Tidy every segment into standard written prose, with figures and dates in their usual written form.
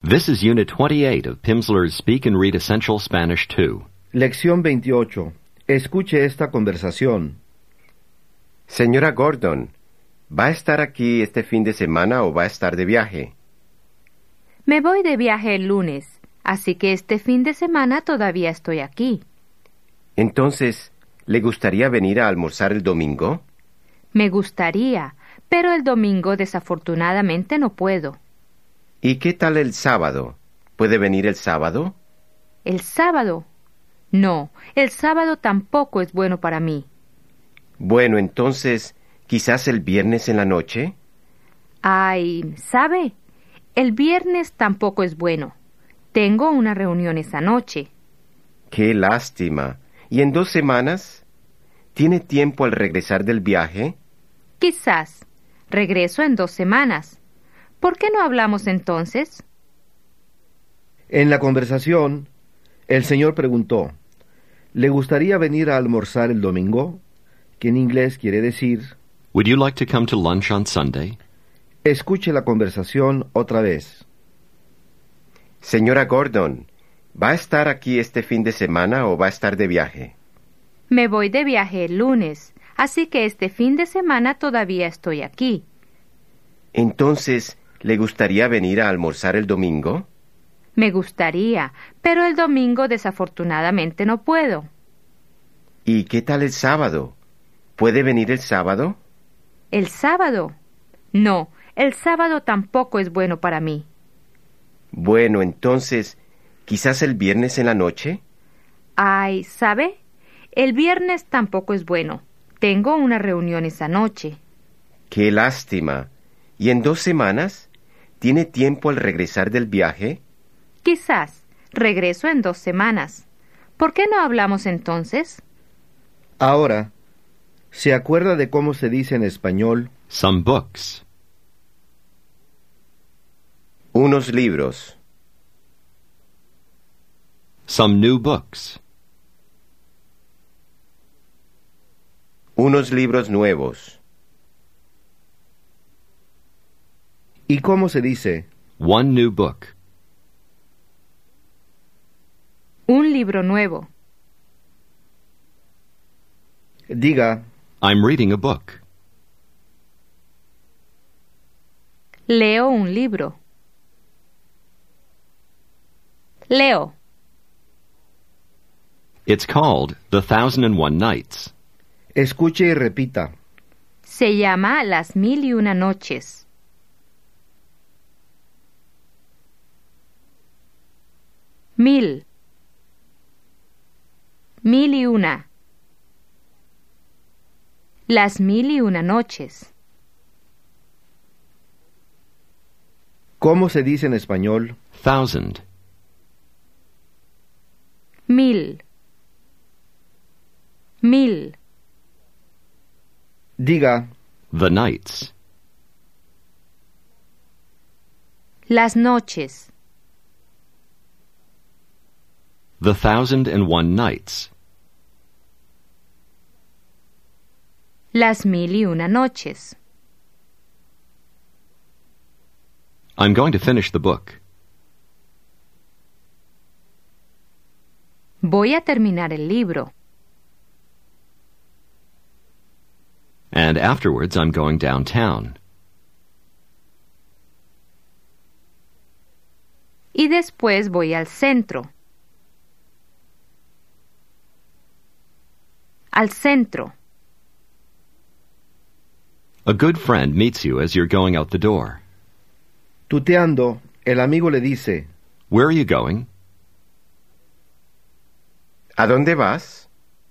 This is Unit 28 of Pimsleur's Speak and Read Essential Spanish 2. Lección 28. Escuche esta conversación. Señora Gordon, ¿va a estar aquí este fin de semana o va a estar de viaje? Me voy de viaje el lunes, así que este fin de semana todavía estoy aquí. Entonces, ¿le gustaría venir a almorzar el domingo? Me gustaría, pero el domingo desafortunadamente no puedo. ¿Y qué tal el sábado? ¿Puede venir el sábado? ¿El sábado? No, el sábado tampoco es bueno para mí. Bueno, entonces, ¿quizás el viernes en la noche? Ay, ¿sabe? El viernes tampoco es bueno. Tengo una reunión esa noche. ¡Qué lástima! ¿Y en 2 semanas? ¿Tiene tiempo al regresar del viaje? Quizás. Regreso en 2 semanas. ¿Por qué no hablamos entonces? En la conversación, el señor preguntó, ¿le gustaría venir a almorzar el domingo? Que en inglés quiere decir, Would you like to come to lunch on Sunday? escuche la conversación otra vez. Señora Gordon, ¿va a estar aquí este fin de semana o va a estar de viaje? Me voy de viaje el lunes, así que este fin de semana todavía estoy aquí. Entonces, ¿le gustaría venir a almorzar el domingo? Me gustaría, pero el domingo desafortunadamente no puedo. ¿Y qué tal el sábado? ¿Puede venir el sábado? ¿El sábado? No, el sábado tampoco es bueno para mí. Bueno, entonces, ¿quizás el viernes en la noche? Ay, ¿sabe? El viernes tampoco es bueno. Tengo una reunión esa noche. ¡Qué lástima! ¿Y en 2 semanas? ¿Tiene tiempo al regresar del viaje? Quizás. Regreso en 2 semanas. ¿Por qué no hablamos entonces? Ahora, ¿se acuerda de cómo se dice en español? Some books. Unos libros. Some new books. Unos libros nuevos. ¿Y cómo se dice? One new book. Un libro nuevo. Diga, I'm reading a book. Leo un libro. Leo. It's called The 1001 Nights. escuche y repita. Se llama Las 1001 noches. Mil. 1001. Las 1001 noches. ¿Cómo se dice en español? Thousand. 1000. 1000. Diga, The Nights. Las noches. The 1001 Nights. Las 1001 noches. I'm going to finish the book. Voy a terminar el libro. And afterwards I'm going downtown. Y después voy al centro. Al centro. A good friend meets you as you're going out the door. tuteando, el amigo le dice, Where are you going? ¿A dónde vas?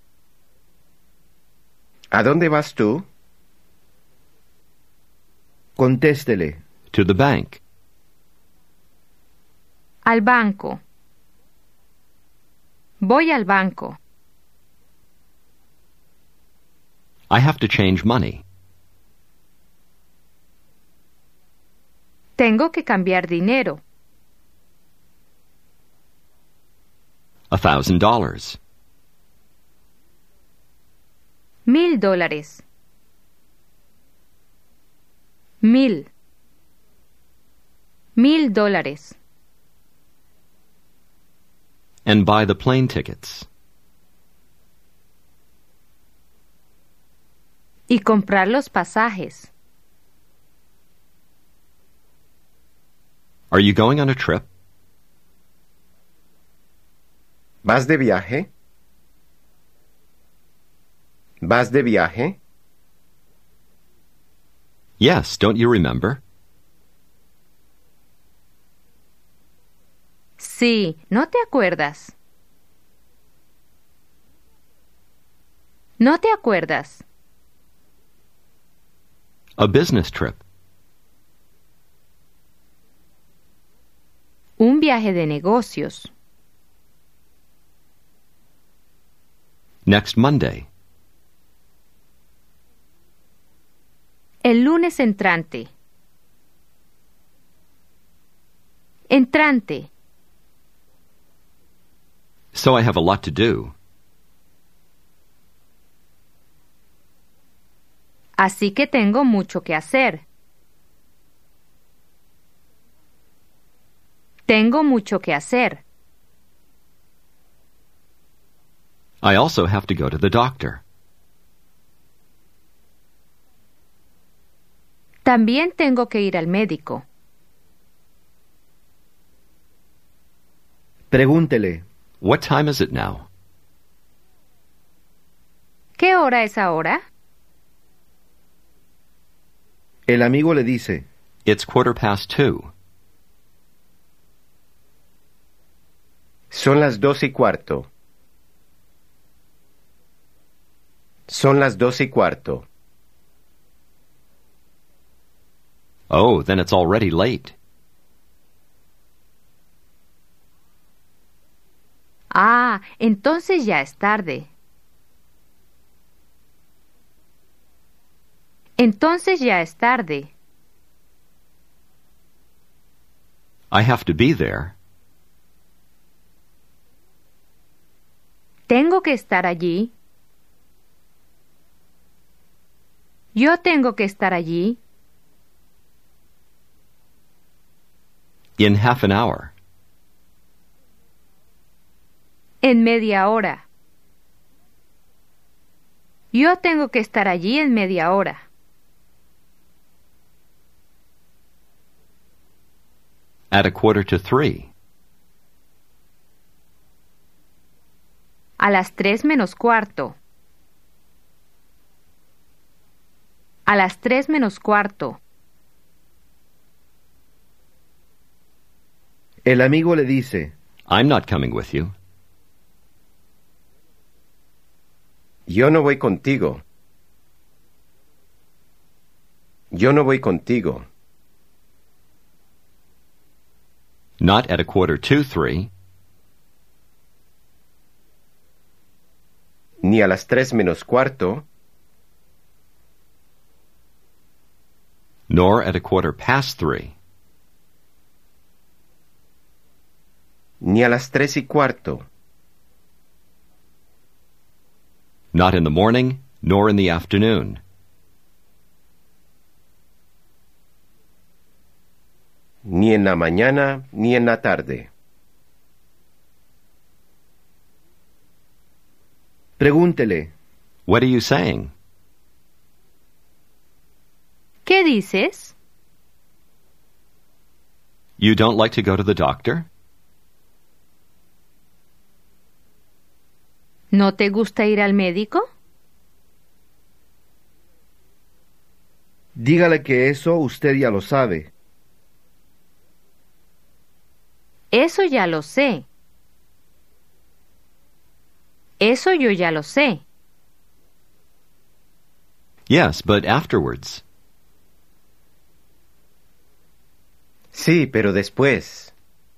¿A dónde vas tú? contéstele, To the bank. Al banco. Voy al banco. I have to change money. Tengo que cambiar dinero. $1,000. $1,000. 1,000. $1,000. and buy the plane tickets. Y comprar los pasajes. Are you going on a trip? ¿Vas de viaje? ¿Vas de viaje? Yes, don't you remember? Sí, ¿no te acuerdas? ¿No te acuerdas? A business trip. Un viaje de negocios. Next Monday. El lunes entrante. Entrante. So I have a lot to do. Así que tengo mucho que hacer. Tengo mucho que hacer. I also have to go to the doctor. También tengo que ir al médico. Pregúntele. What time is it now? ¿Qué hora es ahora? El amigo le dice, It's 2:15. Son las 2:15. Son las 2:15. Oh, then it's already late. Ah, entonces ya es tarde. Entonces ya es tarde. I have to be there. Tengo que estar allí. Yo tengo que estar allí. In half an hour. En media hora. Yo tengo que estar allí en media hora. At 2:45. A las 3 menos cuarto. A las 3 menos cuarto. el amigo le dice, I'm not coming with you. Yo no voy contigo. Yo no voy contigo. Not at 2:45. Ni a las 3 menos cuarto. Nor at 3:15. Ni a las 3:15. Not in the morning, nor in the afternoon. Ni en la mañana, ni en la tarde. pregúntele, What are you saying? ¿Qué dices? You don't like to go to the doctor? ¿No te gusta ir al médico? dígale que eso usted ya lo sabe. Eso ya lo sé. Eso yo ya lo sé. Yes, but afterwards. Sí, pero después.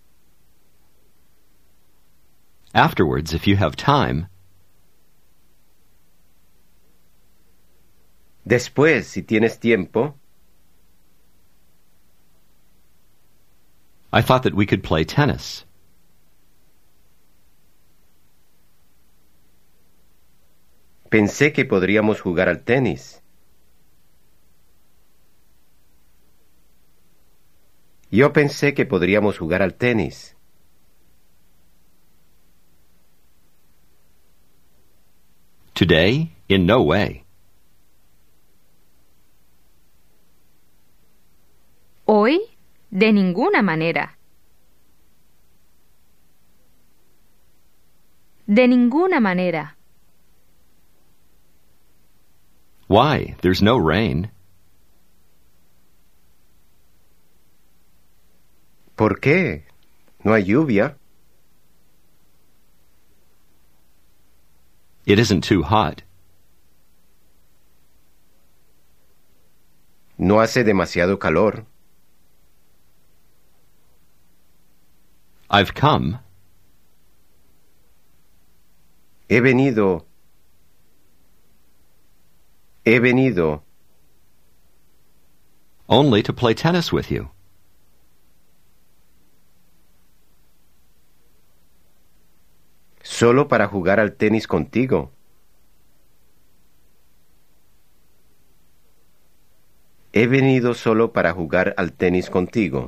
Afterwards, if you have time. Después, si tienes tiempo. I thought that we could play tennis. Pensé que podríamos jugar al tenis. Yo pensé que podríamos jugar al tenis. Today? In no way. Hoy, de ninguna manera. De ninguna manera. Why? There's no rain. ¿Por qué? No hay lluvia. It isn't too hot. No hace demasiado calor. I've come. He venido. He venido. Only to play tennis with you. Solo para jugar al tenis contigo. He venido solo para jugar al tenis contigo.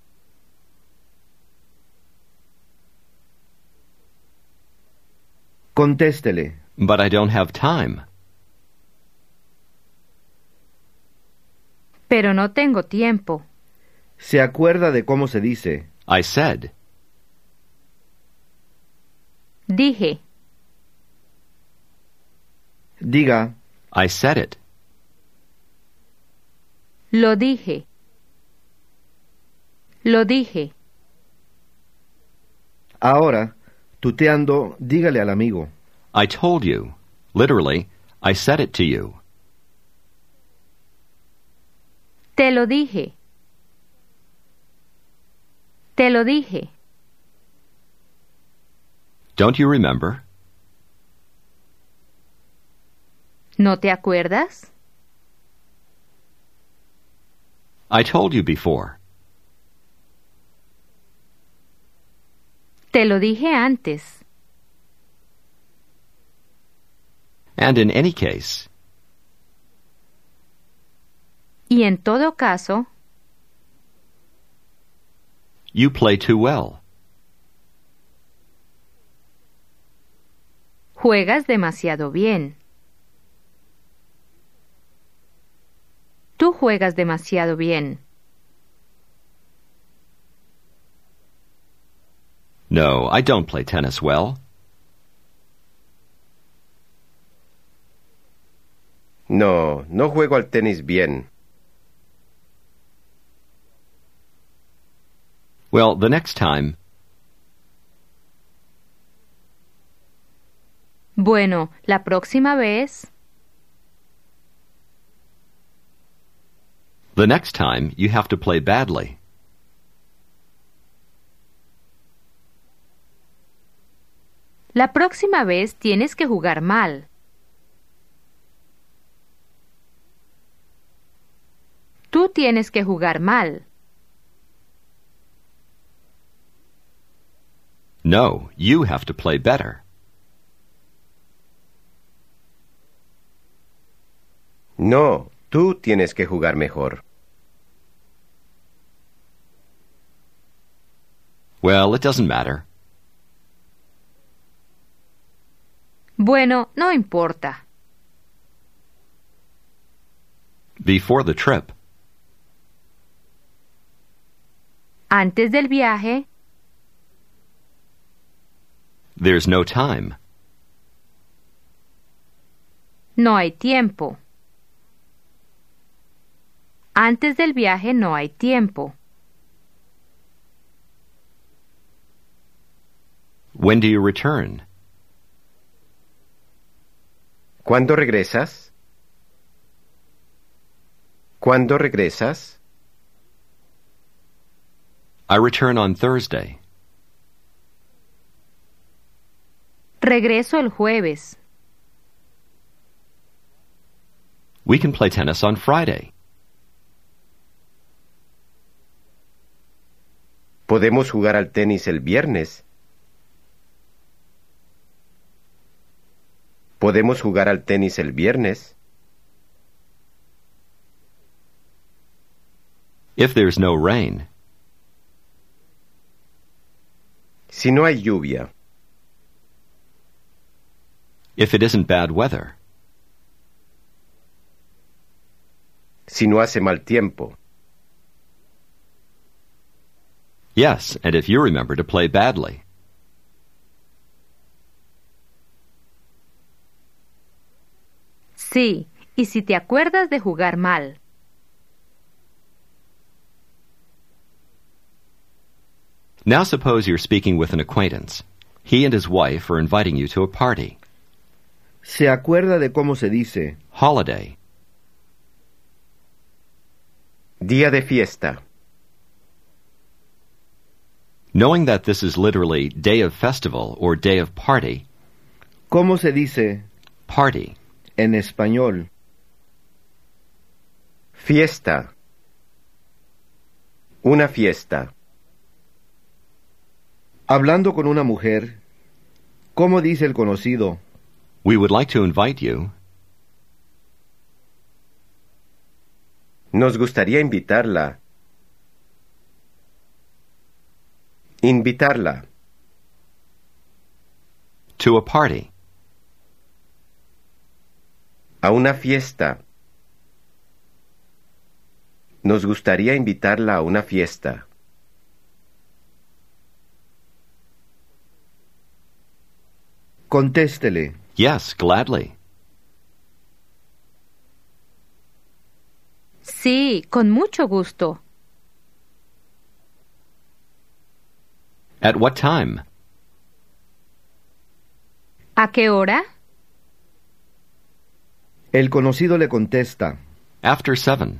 Contéstele. But I don't have time. Pero no tengo tiempo. ¿Se acuerda de cómo se dice? I said. Dije. Diga, I said it. Lo dije. Lo dije. ahora, tuteando, dígale al amigo. I told you. Literally, I said it to you. Te lo dije. Te lo dije. Don't you remember? ¿No te acuerdas? I told you before. Te lo dije antes. And in any case, Y en todo caso, you play too well. juegas demasiado bien. Tú juegas demasiado bien. No, I don't play tennis well. No, no juego al tenis bien. Well, the next time, Bueno, la próxima vez, the next time you have to play badly. la próxima vez tienes que jugar mal. Tú tienes que jugar mal. No, you have to play better. No, tú tienes que jugar mejor. Well, it doesn't matter. Bueno, no importa. Before the trip, Antes del viaje, there's no time. no hay tiempo. Antes del viaje no hay tiempo. When do you return? ¿Cuándo regresas? ¿Cuándo regresas? I return on Thursday. Regreso el jueves. We can play tennis on Friday. Podemos jugar al tenis el viernes. Podemos jugar al tenis el viernes. If there's no rain, Si no hay lluvia. If it isn't bad weather. Si no hace mal tiempo. Yes, and if you remember to play badly. Sí, y si te acuerdas de jugar mal. Now suppose you're speaking with an acquaintance. He and his wife are inviting you to a party. ¿Se acuerda de cómo se dice? Holiday. Día de fiesta. Knowing that this is literally day of festival or day of party, ¿Cómo se dice party. en español? Fiesta. Una fiesta. Hablando con una mujer, ¿cómo dice el conocido? We would like to invite you. Nos gustaría invitarla. Invitarla. To a party. A una fiesta. Nos gustaría invitarla a una fiesta. Contéstele. Yes, gladly. Sí, con mucho gusto. At what time? ¿A qué hora? El conocido le contesta. After 7.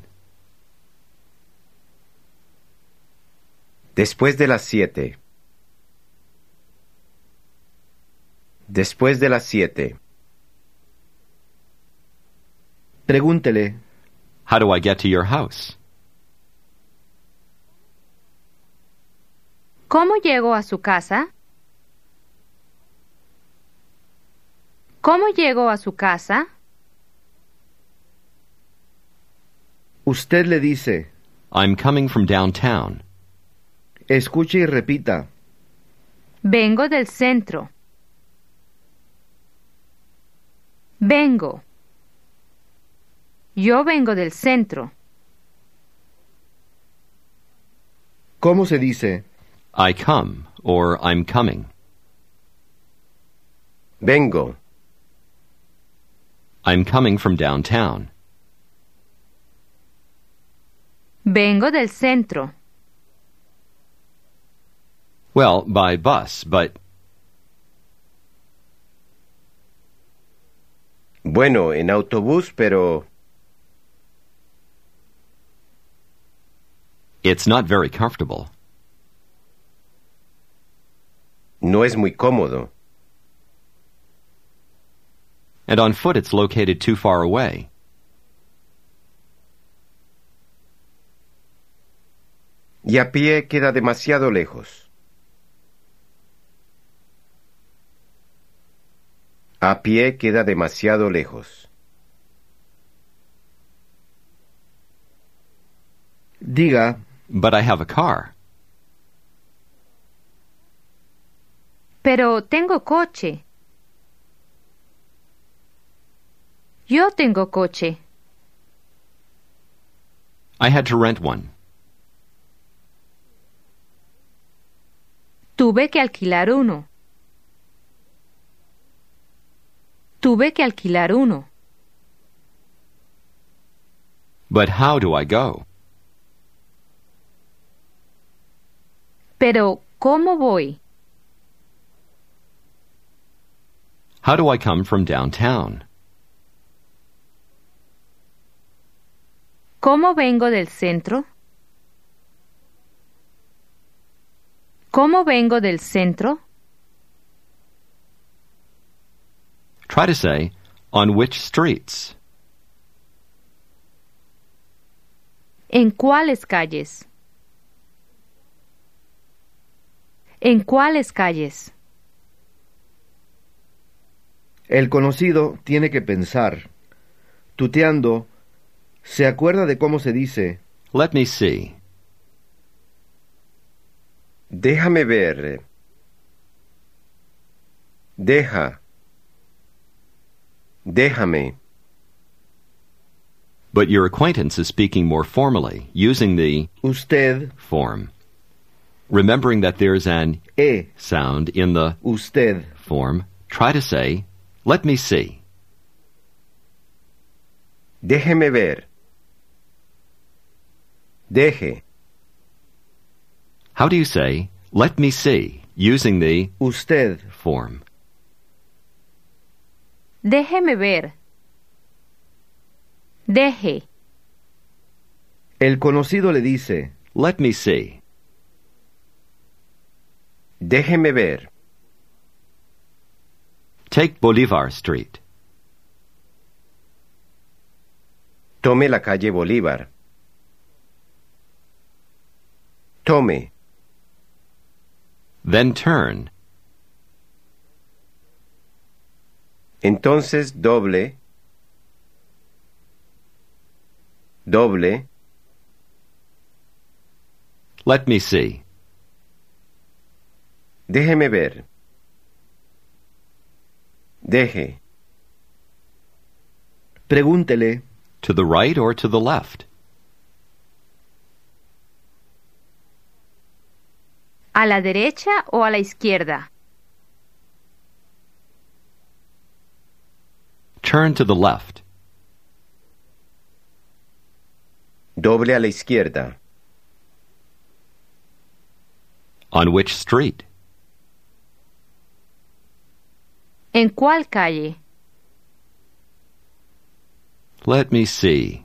Después de las 7. Después de las 7. Pregúntele. How do I get to your house? ¿Cómo llego a su casa? ¿Cómo llego a su casa? Usted le dice. I'm coming from downtown. Escuche y repita. Vengo del centro. Vengo. Yo vengo del centro. ¿Cómo se dice? I come, or I'm coming. Vengo. I'm coming from downtown. Vengo del centro. Well, by bus, but Bueno, en autobús, pero it's not very comfortable. no es muy cómodo. And on foot it's located too far away. Y a pie queda demasiado lejos. A pie queda demasiado lejos. Diga. But I have a car. Pero tengo coche. Yo tengo coche. I had to rent one. Tuve que alquilar uno. Tuve que alquilar uno. But how do I go? Pero, ¿cómo voy? How do I come from downtown? ¿Cómo vengo del centro? ¿Cómo vengo del centro? Try to say, on which streets? ¿En cuáles calles? ¿En cuáles calles? El conocido tiene que pensar. Tuteando, ¿se acuerda de cómo se dice? Let me see. Déjame ver. Deja. Déjame. But your acquaintance is speaking more formally, using the Usted, form. Remembering that there's an e, sound in the usted. form, try to say, let me see. Déjeme ver. Deje. How do you say, let me see, using the Usted, form? Déjeme ver. Deje. el conocido le dice, Let me see. Déjeme ver. Take Bolivar Street. Tome la calle Bolívar. Tome. Then turn. Entonces doble. Doble. Let me see. Déjeme ver. Deje. pregúntele, To the right or to the left? ¿A la derecha o a la izquierda? Turn to the left. Doble a la izquierda. On which street? ¿En cuál calle? Let me see.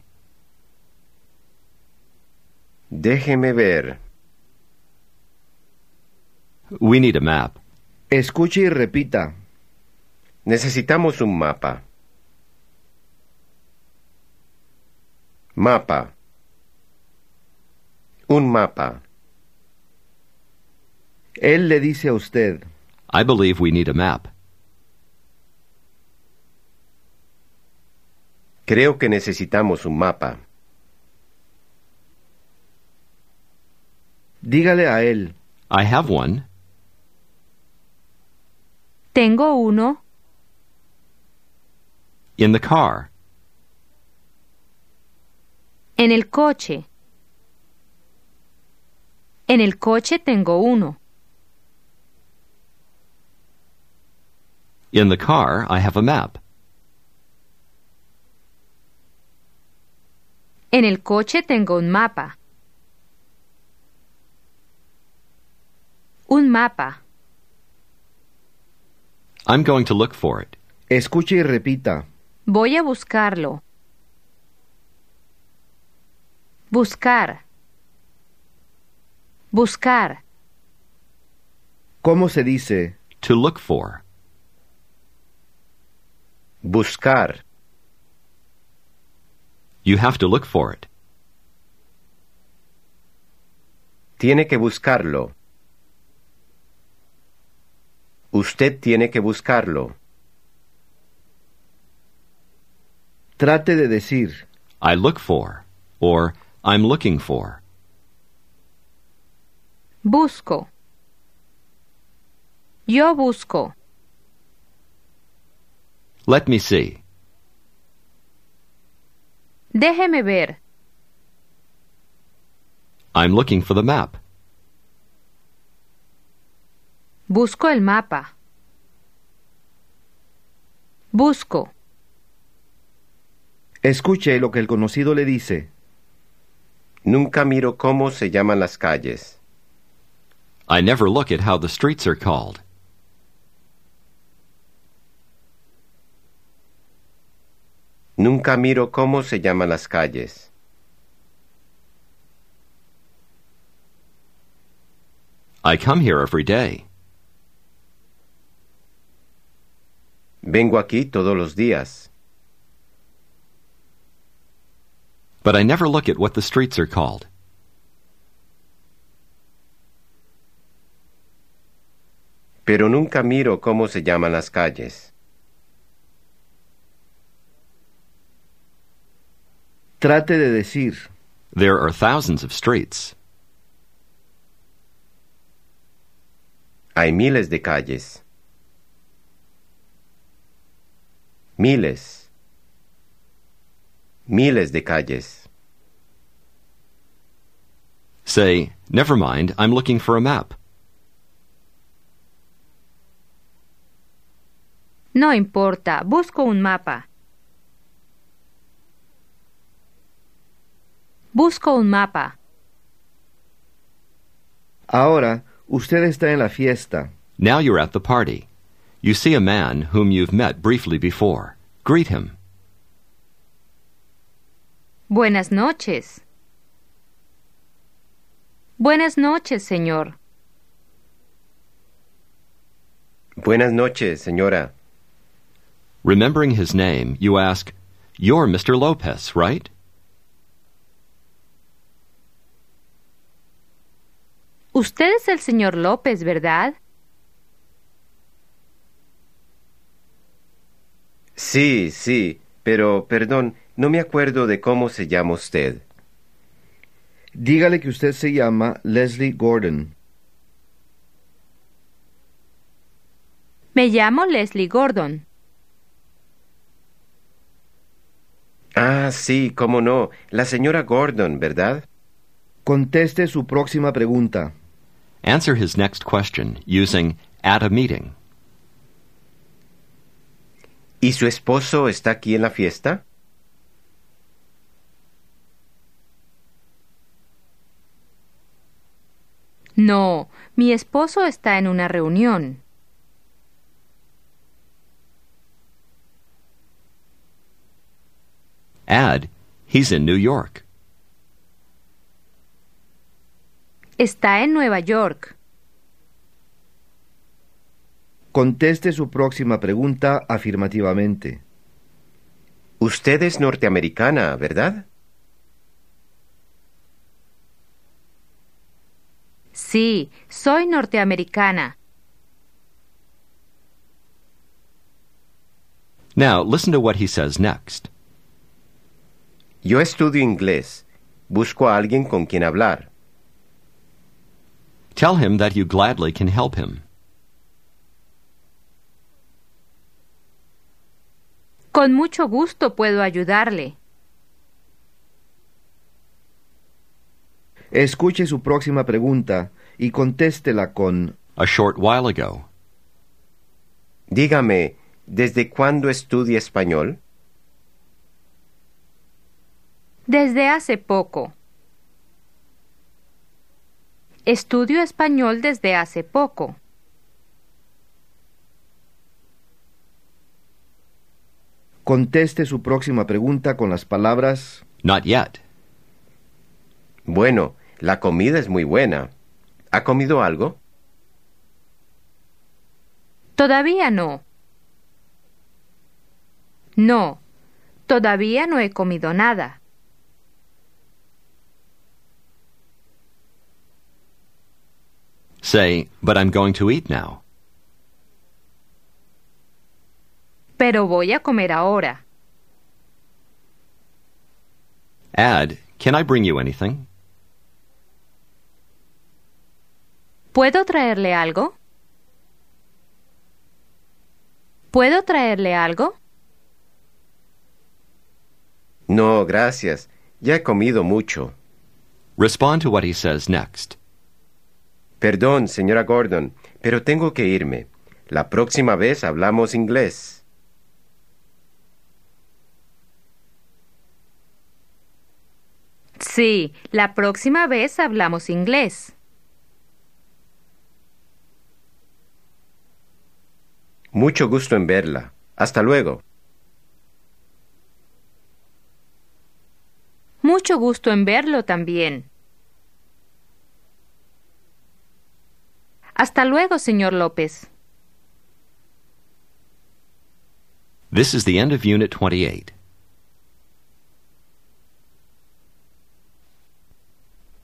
Déjeme ver. We need a map. escuche y repita. Necesitamos un mapa. Mapa. Un mapa. Él le dice a usted, I believe we need a map. Creo que necesitamos un mapa. dígale a él, I have one. Tengo uno. In the car. En el coche. En el coche tengo uno. In the car, I have a map. En el coche tengo un mapa. Un mapa. I'm going to look for it. escuche y repita. Voy a buscarlo. Buscar. Buscar. ¿Cómo se dice? To look for. Buscar. You have to look for it. Tiene que buscarlo. Usted tiene que buscarlo. Trate de decir, I look for. Or, I'm looking for. Busco. Yo busco. Let me see. Déjeme ver. I'm looking for the map. Busco el mapa. Busco. escuche lo que el conocido le dice. Nunca miro cómo se llaman las calles. I never look at how the streets are called. Nunca miro cómo se llaman las calles. I come here every day. Vengo aquí todos los días. But I never look at what the streets are called. Pero nunca miro cómo se llaman las calles. Trate de decir, There are thousands of streets. Hay miles de calles. Miles. Miles de calles. Say, never mind, I'm looking for a map. No importa, busco un mapa. Busco un mapa. Ahora, usted está en la fiesta. Now you're at the party. You see a man whom you've met briefly before. Greet him. Buenas noches. Buenas noches, señor. Buenas noches, señora. Remembering his name, you ask, "You're Mr. Lopez, right?" Usted es el señor López, ¿verdad? Sí, sí, pero, perdón, no me acuerdo de cómo se llama usted. Dígale que usted se llama Leslie Gordon. Me llamo Leslie Gordon. Ah, sí, cómo no, la señora Gordon, ¿verdad? Conteste su próxima pregunta. Answer his next question using "at a meeting." ¿Y su esposo está aquí en la fiesta? No, mi esposo está en una reunión. Add, "He's in New York." Está en Nueva York. Conteste su próxima pregunta afirmativamente. Usted es norteamericana, ¿verdad? Sí, soy norteamericana. Now, listen to what he says next. Yo estudio inglés. Busco a alguien con quien hablar. Tell him that you gladly can help him. Con mucho gusto puedo ayudarle. Escuche su próxima pregunta y contéstela con A short while ago. Dígame, ¿desde cuándo estudia español? Desde hace poco. Estudio español desde hace poco. Conteste su próxima pregunta con las palabras Not yet. Bueno, la comida es muy buena. ¿Ha comido algo? Todavía no. No, todavía no he comido nada. Say, "But I'm going to eat now." Pero voy a comer ahora. Add, "Can I bring you anything?" ¿Puedo traerle algo? ¿Puedo traerle algo? No, gracias. Ya he comido mucho. Respond to what he says next. Perdón, señora Gordon, pero tengo que irme. La próxima vez hablamos inglés. Sí, la próxima vez hablamos inglés. Mucho gusto en verla. Hasta luego. Mucho gusto en verlo también. Hasta luego, señor López. This is the end of Unit 28.